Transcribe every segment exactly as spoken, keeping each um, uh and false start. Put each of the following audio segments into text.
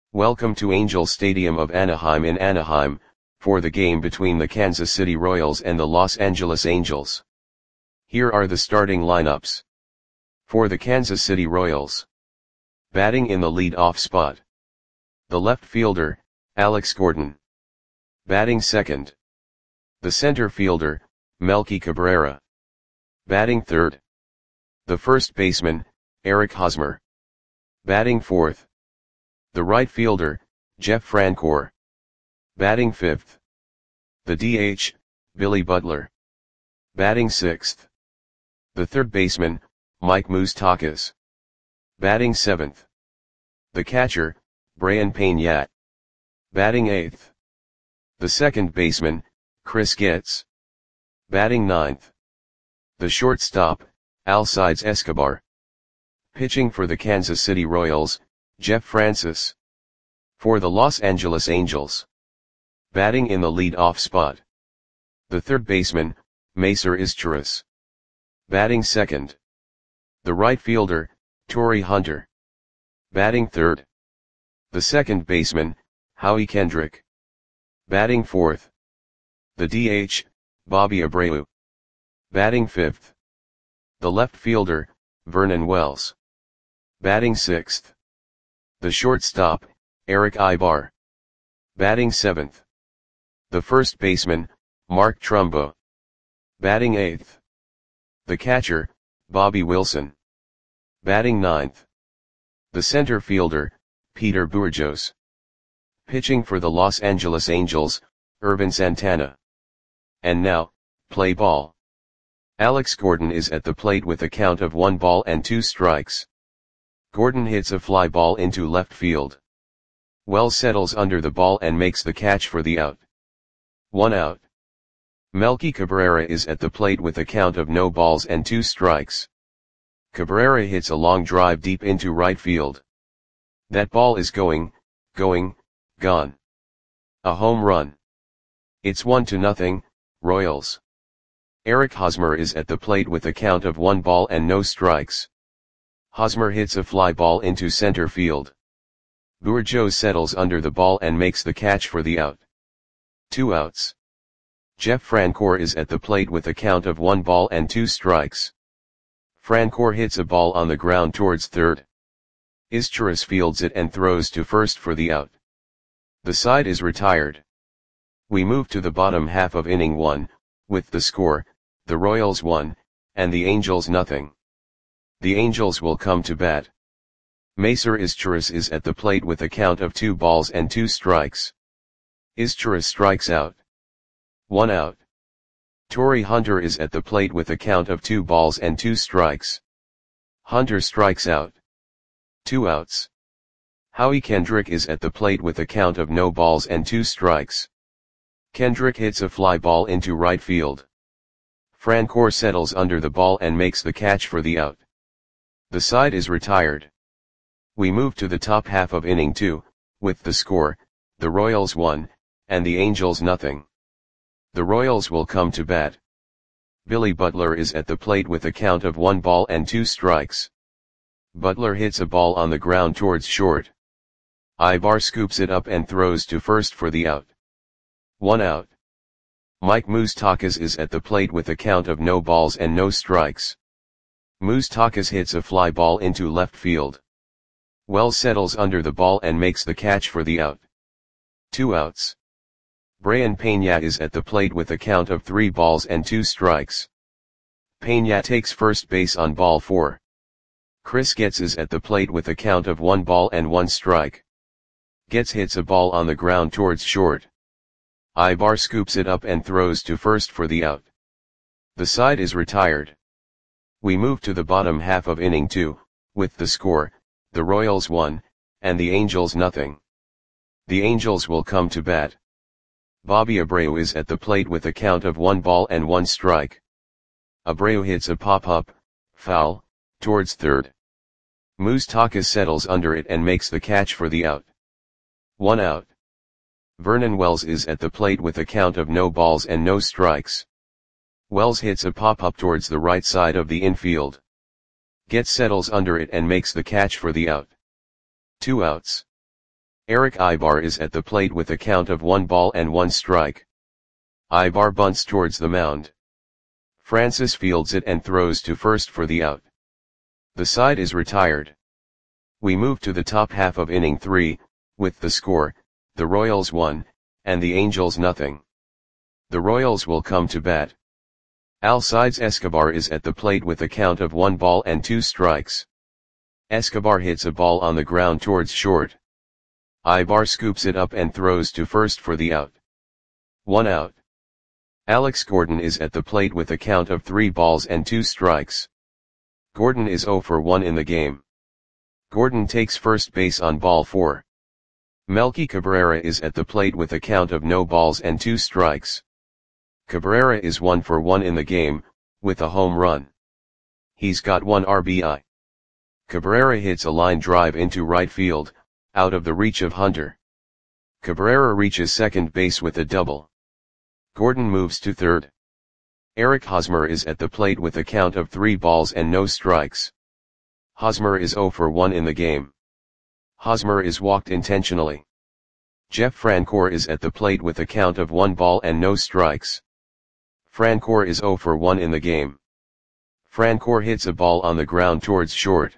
Welcome to Angel Stadium of Anaheim in Anaheim, for the game between the Kansas City Royals and the Los Angeles Angels. Here are the starting lineups. For the Kansas City Royals. Batting in the lead-off spot. The left fielder, Alex Gordon. Batting second. The center fielder, Melky Cabrera. Batting third. The first baseman, Eric Hosmer. Batting fourth. The right fielder, Jeff Francoeur. Batting fifth. The D H, Billy Butler. Batting sixth. The third baseman, Mike Moustakas. Batting seventh. The catcher, Brayan Peña. Batting eighth. The second baseman, Chris Getz. Batting ninth. The shortstop, Alcides Escobar. Pitching for the Kansas City Royals, Jeff Francis. For the Los Angeles Angels. Batting in the lead-off spot. The third baseman, Macer Izturis. Batting second. The right fielder, Torii Hunter. Batting third. The second baseman, Howie Kendrick. Batting fourth. The D H, Bobby Abreu. Batting fifth. The left fielder, Vernon Wells. Batting sixth. The shortstop, Eric Aybar. Batting seventh. The first baseman, Mark Trumbo. Batting eighth. The catcher, Bobby Wilson. Batting ninth. The center fielder, Peter Bourjos. Pitching for the Los Angeles Angels, Ervin Santana. And now, play ball. Alex Gordon is at the plate with a count of one ball and two strikes. Gordon hits a fly ball into left field. Wells settles under the ball and makes the catch for the out. One out. Melky Cabrera is at the plate with a count of no balls and two strikes. Cabrera hits a long drive deep into right field. That ball is going, going, gone. A home run. It's one to nothing, Royals. Eric Hosmer is at the plate with a count of one ball and no strikes. Hosmer hits a fly ball into center field. Bourjos settles under the ball and makes the catch for the out. Two outs. Jeff Francoeur is at the plate with a count of one ball and two strikes. Francoeur hits a ball on the ground towards third. Izturis fields it and throws to first for the out. The side is retired. We move to the bottom half of inning one, with the score, the Royals one, and the Angels nothing. The Angels will come to bat. Macer Izturis is at the plate with a count of two balls and two strikes. Izturis strikes out. One out. Torii Hunter is at the plate with a count of two balls and two strikes. Hunter strikes out. Two outs. Howie Kendrick is at the plate with a count of no balls and two strikes. Kendrick hits a fly ball into right field. Francoeur settles under the ball and makes the catch for the out. The side is retired. We move to the top half of inning two, with the score, the Royals one, and the Angels nothing. The Royals will come to bat. Billy Butler is at the plate with a count of one ball and two strikes. Butler hits a ball on the ground towards short. Aybar scoops it up and throws to first for the out. One out. Mike Moustakas is at the plate with a count of no balls and no strikes. Moustakas hits a fly ball into left field. Wells settles under the ball and makes the catch for the out. Two outs. Brayan Peña is at the plate with a count of three balls and two strikes. Peña takes first base on ball four. Chris Getz is at the plate with a count of one ball and one strike. Getz hits a ball on the ground towards short. Aybar scoops it up and throws to first for the out. The side is retired. We move to the bottom half of inning two, with the score, the Royals one, and the Angels nothing. The Angels will come to bat. Bobby Abreu is at the plate with a count of one ball and one strike. Abreu hits a pop-up, foul, towards third. Moustakas settles under it and makes the catch for the out. One out. Vernon Wells is at the plate with a count of no balls and no strikes. Wells hits a pop-up towards the right side of the infield. Getz settles under it and makes the catch for the out. Two outs. Eric Ibar is at the plate with a count of one ball and one strike. Ibar bunts towards the mound. Francis fields it and throws to first for the out. The side is retired. We move to the top half of inning three, with the score, the Royals one, and the Angels nothing. The Royals will come to bat. Alcides Escobar is at the plate with a count of one ball and two strikes. Escobar hits a ball on the ground towards short. Ibar scoops it up and throws to first for the out. One out. Alex Gordon is at the plate with a count of three balls and two strikes. Gordon is oh for one in the game. Gordon takes first base on ball four. Melky Cabrera is at the plate with a count of no balls and two strikes. Cabrera is one for one in the game, with a home run. He's got one R B I. Cabrera hits a line drive into right field, out of the reach of Hunter. Cabrera reaches second base with a double. Gordon moves to third. Eric Hosmer is at the plate with a count of three balls and no strikes. Hosmer is oh for one in the game. Hosmer is walked intentionally. Jeff Francoeur is at the plate with a count of one ball and no strikes. Francoeur is oh for one in the game. Francoeur hits a ball on the ground towards short.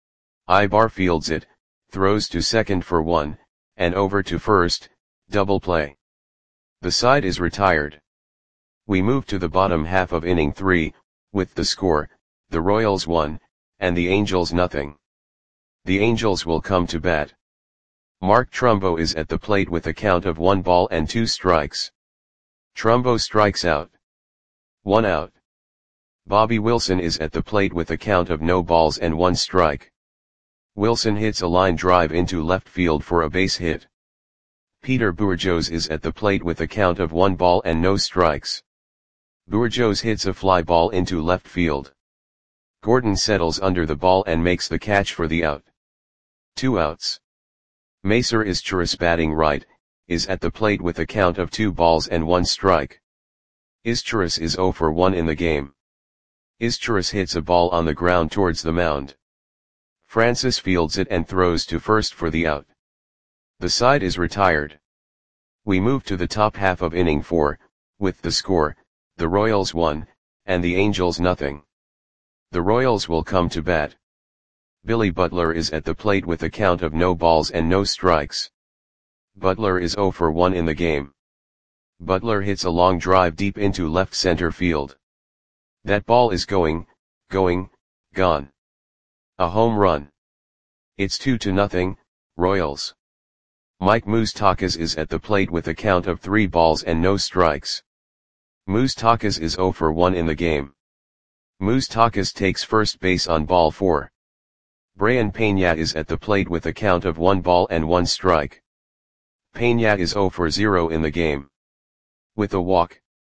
Ibar fields it, throws to second for one, and over to first, double play. The side is retired. We move to the bottom half of inning three, with the score, the Royals one, and the Angels nothing. The Angels will come to bat. Mark Trumbo is at the plate with a count of one ball and two strikes. Trumbo strikes out. One out. Bobby Wilson is at the plate with a count of no balls and one strike. Wilson hits a line drive into left field for a base hit. Peter Bourjos is at the plate with a count of one ball and no strikes. Bourjos hits a fly ball into left field. Gordon settles under the ball and makes the catch for the out. Two outs. Macer Izturis, batting right, is at the plate with a count of two balls and one strike. Izturis is oh for one in the game. Izturis hits a ball on the ground towards the mound. Francis fields it and throws to first for the out. The side is retired. We move to the top half of inning four, with the score, the Royals one, and the Angels nothing. The Royals will come to bat. Billy Butler is at the plate with a count of no balls and no strikes. Butler is oh for one in the game. Butler hits a long drive deep into left center field. That ball is going, going, gone. A home run. It's two to nothing, Royals. Mike Moustakas is at the plate with a count of three balls and no strikes. Moustakas is oh for one in the game. Moustakas takes first base on ball four. Brayan Peña is at the plate with a count of one ball and one strike. Peña is oh for zero in the game. With a walk,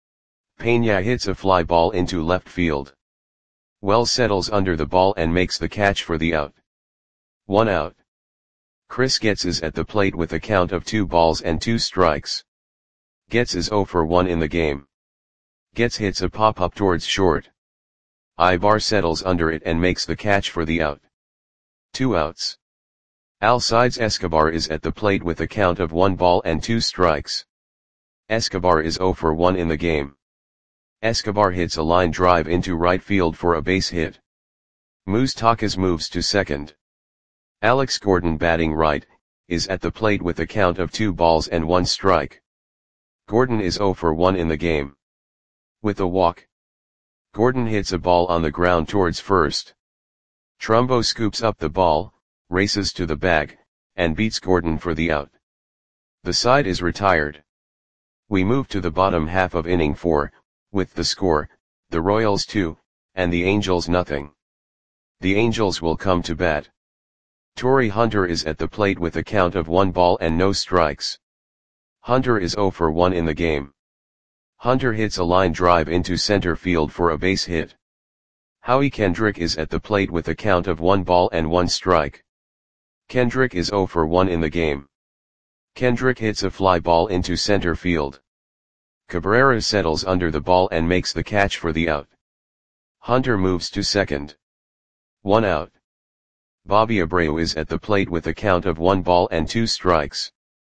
Peña hits a fly ball into left field. Wells settles under the ball and makes the catch for the out. One out. Chris Getz is at the plate with a count of two balls and two strikes. Getz is oh for one in the game. Getz hits a pop-up towards short. Ibar settles under it and makes the catch for the out. Two outs. Alcides Escobar is at the plate with a count of one ball and two strikes. Escobar is oh for one in the game. Escobar hits a line drive into right field for a base hit. Moustakas moves to second. Alex Gordon, batting right, is at the plate with a count of two balls and one strike. Gordon is oh for one in the game. With a walk, Gordon hits a ball on the ground towards first. Trumbo scoops up the ball, races to the bag, and beats Gordon for the out. The side is retired. We move to the bottom half of inning four, with the score, the Royals two, and the Angels nothing. The Angels will come to bat. Torii Hunter is at the plate with a count of one ball and no strikes. Hunter is oh for one in the game. Hunter hits a line drive into center field for a base hit. Howie Kendrick is at the plate with a count of one ball and one strike. Kendrick is oh for one in the game. Kendrick hits a fly ball into center field. Cabrera settles under the ball and makes the catch for the out. Hunter moves to second. One out. Bobby Abreu is at the plate with a count of one ball and two strikes.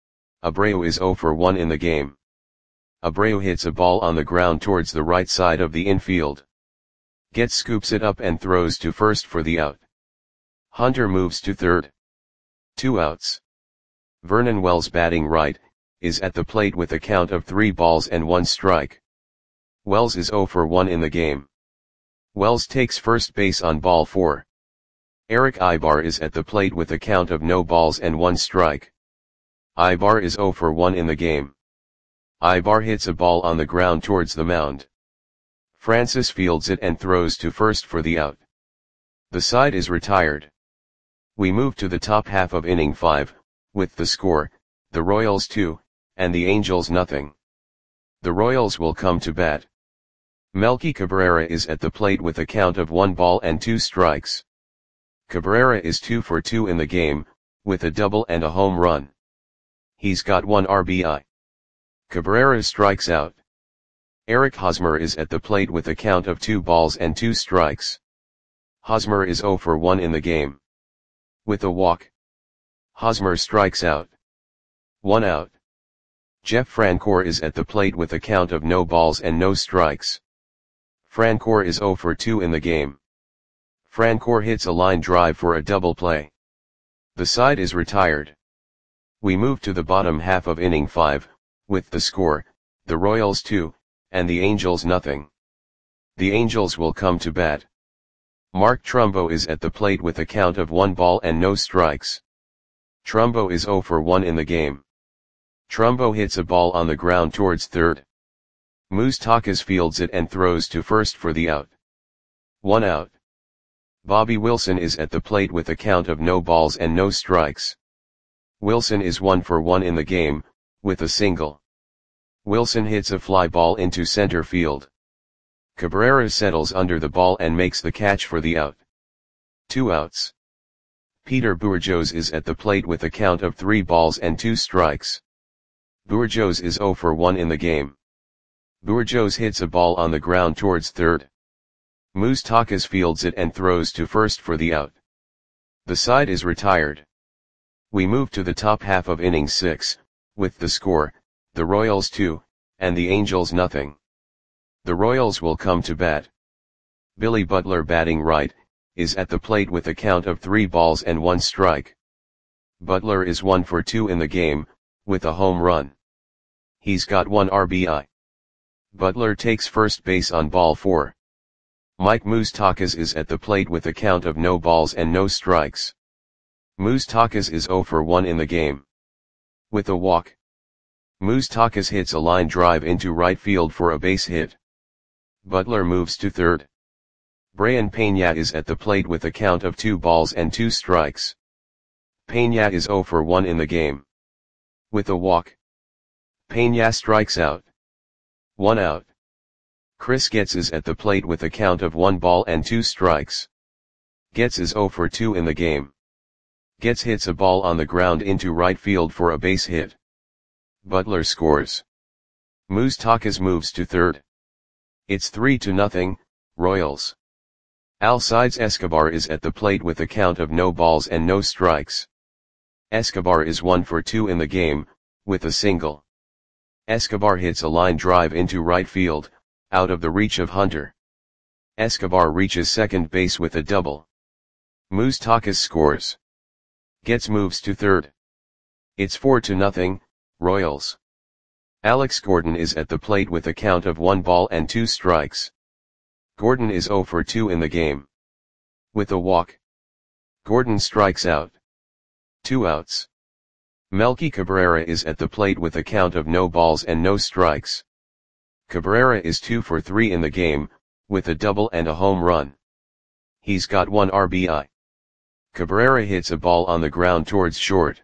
Abreu is zero for one in the game. Abreu hits a ball on the ground towards the right side of the infield. Getz scoops it up and throws to first for the out. Hunter moves to third. Two outs. Vernon Wells, batting right, is at the plate with a count of three balls and one strike. Wells is zero for one in the game. Wells takes first base on ball four. Erick Aybar is at the plate with a count of no balls and one strike. Aybar is zero for one in the game. Aybar hits a ball on the ground towards the mound. Francis fields it and throws to first for the out. The side is retired. We move to the top half of inning five, with the score, the Royals two, and the Angels nothing. The Royals will come to bat. Melky Cabrera is at the plate with a count of one ball and two strikes. Cabrera is two for two in the game, with a double and a home run. He's got one R B I. Cabrera strikes out. Eric Hosmer is at the plate with a count of two balls and two strikes. Hosmer is zero for one in the game. With a walk, Hosmer strikes out. One out. Jeff Francoeur is at the plate with a count of no balls and no strikes. Francoeur is zero for two in the game. Francoeur hits a line drive for a double play. The side is retired. We move to the bottom half of inning five, with the score, the Royals two, and the Angels nothing. The Angels will come to bat. Mark Trumbo is at the plate with a count of one ball and no strikes. Trumbo is zero for one in the game. Trumbo hits a ball on the ground towards third. Moustakas fields it and throws to first for the out. One out. Bobby Wilson is at the plate with a count of no balls and no strikes. Wilson is one for one in the game, with a single. Wilson hits a fly ball into center field. Cabrera settles under the ball and makes the catch for the out. Two outs. Peter Bourjos is at the plate with a count of three balls and two strikes. Bourjos is zero for one in the game. Bourjos hits a ball on the ground towards third. Moustakas fields it and throws to first for the out. The side is retired. We move to the top half of inning six, with the score, the Royals two, and the Angels nothing. The Royals will come to bat. Billy Butler, batting right, is at the plate with a count of three balls and one strike. Butler is one for two in the game, with a home run. He's got one R B I. Butler takes first base on ball four. Mike Moustakas is at the plate with a count of no balls and no strikes. Moustakas is zero for one in the game. With a walk, Moustakas hits a line drive into right field for a base hit. Butler moves to third. Brayan Peña is at the plate with a count of two balls and two strikes. Peña is zero for one in the game. With a walk, Peña strikes out. One out. Chris Getz is at the plate with a count of one ball and two strikes. Getz is zero for two in the game. Getz hits a ball on the ground into right field for a base hit. Butler scores. Moustakas moves to third. It's three to nothing, Royals. Alcides Escobar is at the plate with a count of no balls and no strikes. Escobar is one for two in the game, with a single. Escobar hits a line drive into right field, out of the reach of Hunter. Escobar reaches second base with a double. Moustakas scores. Getz moves to third. It's four to nothing, Royals. Alex Gordon is at the plate with a count of one ball and two strikes. Gordon is zero for two in the game. With a walk, Gordon strikes out. Two outs. Melky Cabrera is at the plate with a count of no balls and no strikes. Cabrera is two for three in the game, with a double and a home run. He's got one R B I. Cabrera hits a ball on the ground towards short.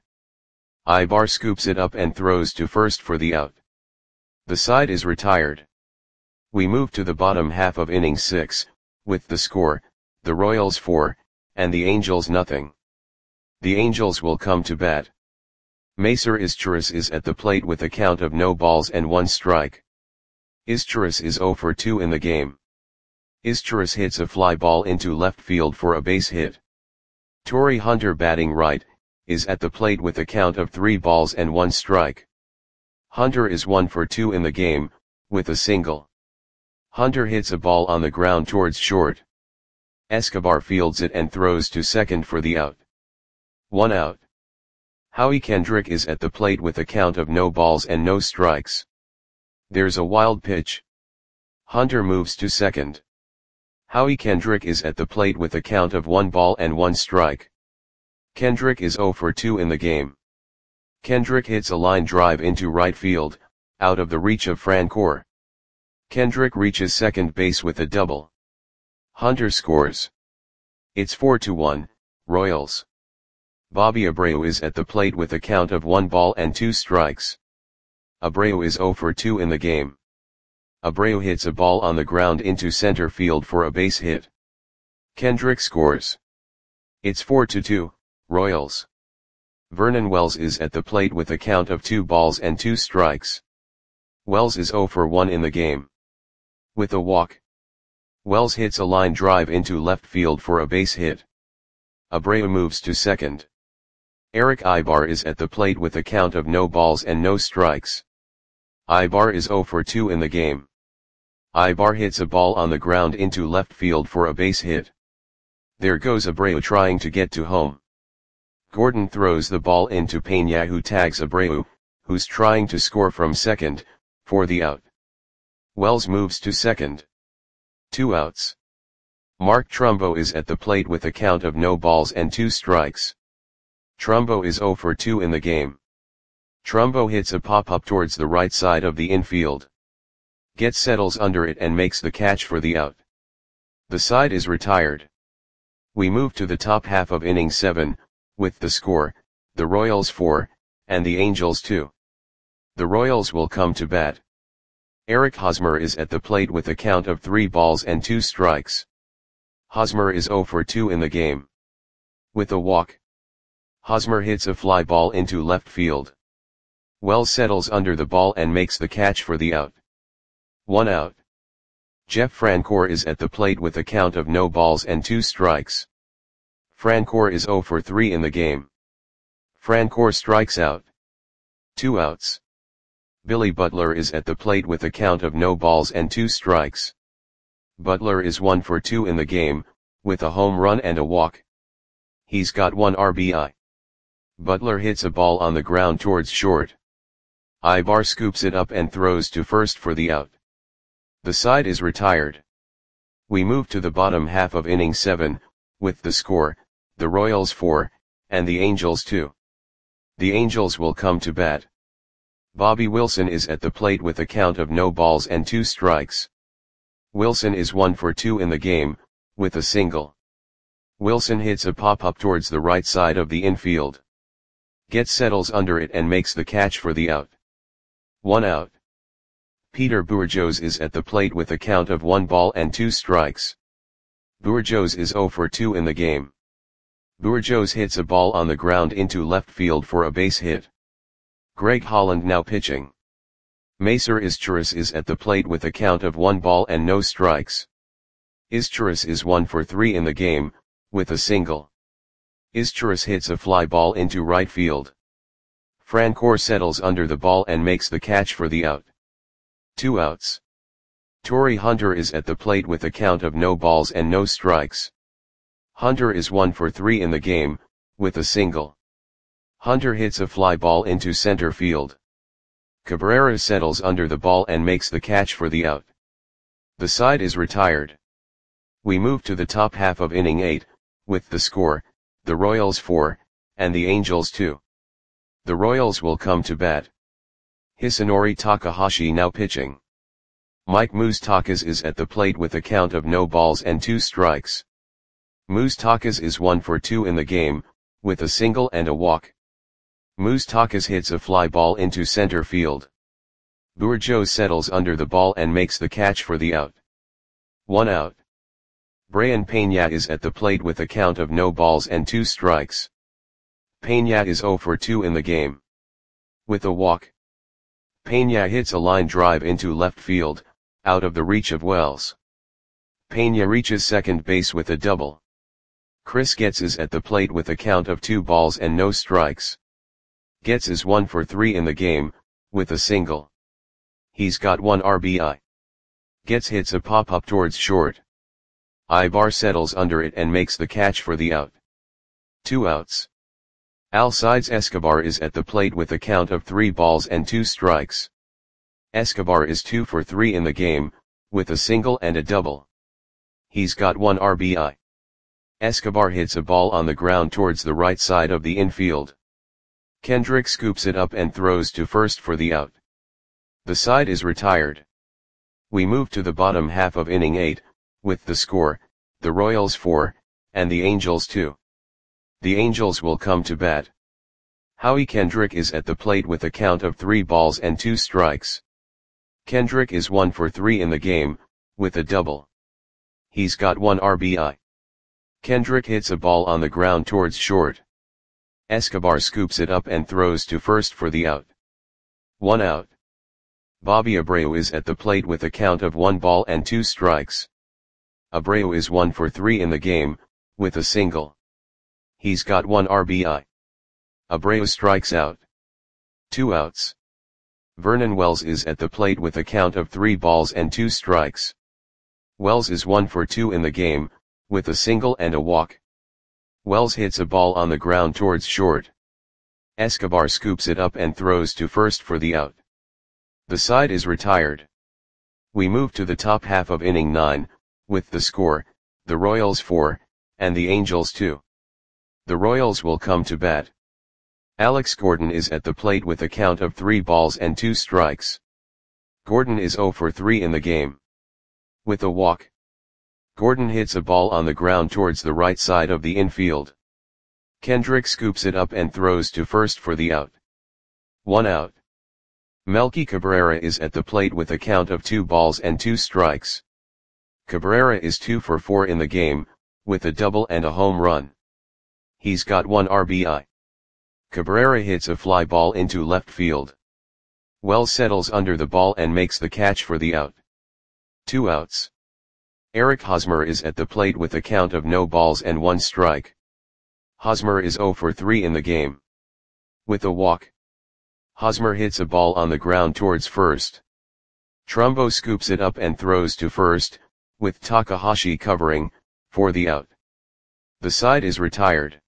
Aybar scoops it up and throws to first for the out. The side is retired. We move to the bottom half of inning six, with the score, the Royals four, and the Angels nothing. The Angels will come to bat. Macer Izturis is at the plate with a count of no balls and one strike. Izturis is zero for two in the game. Izturis hits a fly ball into left field for a base hit. Torii Hunter batting right, is at the plate with a count of three balls and one strike. Hunter is one for two in the game, with a single. Hunter hits a ball on the ground towards short. Escobar fields it and throws to second for the out. One out. Howie Kendrick is at the plate with a count of no balls and no strikes. There's a wild pitch. Hunter moves to second. Howie Kendrick is at the plate with a count of one ball and one strike. Kendrick is zero for two in the game. Kendrick hits a line drive into right field, out of the reach of Francoeur. Kendrick reaches second base with a double. Hunter scores. It's four to one, Royals. Bobby Abreu is at the plate with a count of one ball and two strikes. Abreu is zero for two in the game. Abreu hits a ball on the ground into center field for a base hit. Kendrick scores. It's four to two, Royals. Vernon Wells is at the plate with a count of two balls and two strikes. Wells is zero for one in the game. With a walk. Wells hits a line drive into left field for a base hit. Abreu moves to second. Erick Aybar is at the plate with a count of no balls and no strikes. Aybar is zero for two in the game. Aybar hits a ball on the ground into left field for a base hit. There goes Abreu trying to get to home. Gordon throws the ball into Peña, who tags Abreu, who's trying to score from second, for the out. Wells moves to second. Two outs. Mark Trumbo is at the plate with a count of no balls and two strikes. Trumbo is zero for two in the game. Trumbo hits a pop-up towards the right side of the infield. Getz settles under it and makes the catch for the out. The side is retired. We move to the top half of inning seven, with the score, the Royals four, and the Angels two. The Royals will come to bat. Eric Hosmer is at the plate with a count of three balls and two strikes. Hosmer is zero for two in the game. With a walk. Hosmer hits a fly ball into left field. Wells settles under the ball and makes the catch for the out. One out. Jeff Francoeur is at the plate with a count of no balls and two strikes. Francoeur is zero for three in the game. Francoeur strikes out. Two outs. Billy Butler is at the plate with a count of no balls and two strikes. Butler is one for two in the game, with a home run and a walk. He's got one R B I. Butler hits a ball on the ground towards short. Aybar scoops it up and throws to first for the out. The side is retired. We move to the bottom half of inning seven, with the score, the Royals four, and the Angels two. The Angels will come to bat. Bobby Wilson is at the plate with a count of no balls and two strikes. Wilson is one for two in the game, with a single. Wilson hits a pop-up towards the right side of the infield. Getz settles under it and makes the catch for the out. One out. Peter Bourjos is at the plate with a count of one ball and two strikes. Bourjos is zero for two in the game. Bourjos hits a ball on the ground into left field for a base hit. Greg Holland now pitching. Macer Izturis is at the plate with a count of one ball and no strikes. Izturis is one for three in the game, with a single. Izturis hits a fly ball into right field. Francoeur settles under the ball and makes the catch for the out. Two outs. Torii Hunter is at the plate with a count of no balls and no strikes. Hunter is one for three in the game, with a single. Hunter hits a fly ball into center field. Cabrera settles under the ball and makes the catch for the out. The side is retired. We move to the top half of inning eight, with the score, the Royals four, and the Angels two. The Royals will come to bat. Hisanori Takahashi now pitching. Mike Moustakas is at the plate with a count of no balls and two strikes. Moustakas is one for two in the game, with a single and a walk. Moustakas hits a fly ball into center field. Bourjos settles under the ball and makes the catch for the out. One out. Brayan Peña is at the plate with a count of no balls and two strikes. Peña is zero for two in the game. With a walk. Peña hits a line drive into left field, out of the reach of Wells. Peña reaches second base with a double. Chris Getz is at the plate with a count of two balls and no strikes. Getz is one for three in the game, with a single. He's got one R B I. Getz hits a pop-up towards short. Ibar settles under it and makes the catch for the out. Two outs. Alcides Escobar is at the plate with a count of three balls and two strikes. Escobar is two for three in the game, with a single and a double. He's got one R B I. Escobar hits a ball on the ground towards the right side of the infield. Kendrick scoops it up and throws to first for the out. The side is retired. We move to the bottom half of inning eight, with the score, the Royals four, and the Angels two. The Angels will come to bat. Howie Kendrick is at the plate with a count of three balls and two strikes. Kendrick is one for three in the game, with a double. He's got one R B I. Kendrick hits a ball on the ground towards short. Escobar scoops it up and throws to first for the out. One out. Bobby Abreu is at the plate with a count of one ball and two strikes. Abreu is one for three in the game, with a single. He's got one R B I. Abreu strikes out. Two outs. Vernon Wells is at the plate with a count of three balls and two strikes. Wells is one for two in the game, with a single and a walk. Wells hits a ball on the ground towards short. Escobar scoops it up and throws to first for the out. The side is retired. We move to the top half of inning nine, with the score, the Royals four, and the Angels two. The Royals will come to bat. Alex Gordon is at the plate with a count of three balls and two strikes. Gordon is zero for three in the game. With a walk. Gordon hits a ball on the ground towards the right side of the infield. Kendrick scoops it up and throws to first for the out. One out. Melky Cabrera is at the plate with a count of two balls and two strikes. Cabrera is two for four in the game, with a double and a home run. He's got one R B I. Cabrera hits a fly ball into left field. Wells settles under the ball and makes the catch for the out. Two outs. Eric Hosmer is at the plate with a count of no balls and one strike. Hosmer is zero for three in the game. With a walk. Hosmer hits a ball on the ground towards first. Trumbo scoops it up and throws to first, with Takahashi covering, for the out. The side is retired.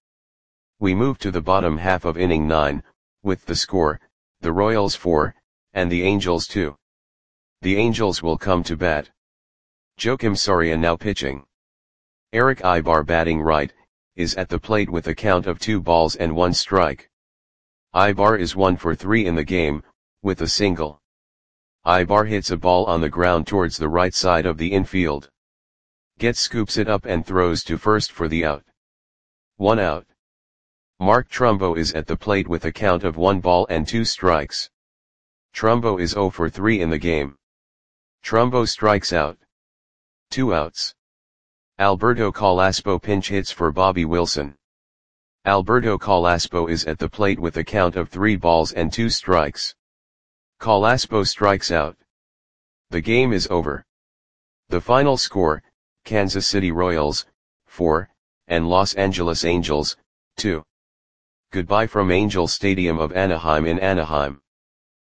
We move to the bottom half of inning nine, with the score, the Royals four, and the Angels two. The Angels will come to bat. Joakim Soria now pitching. Eric Ibar batting right, is at the plate with a count of two balls and one strike. Ibar is one for three in the game, with a single. Ibar hits a ball on the ground towards the right side of the infield. Getz scoops it up and throws to first for the out. One out. Mark Trumbo is at the plate with a count of one ball and two strikes. Trumbo is zero for three in the game. Trumbo strikes out. Two outs. Alberto Calaspo pinch hits for Bobby Wilson. Alberto Calaspo is at the plate with a count of three balls and two strikes. Calaspo strikes out. The game is over. The final score, Kansas City Royals, four, and Los Angeles Angels, two. Goodbye from Angel Stadium of Anaheim in Anaheim.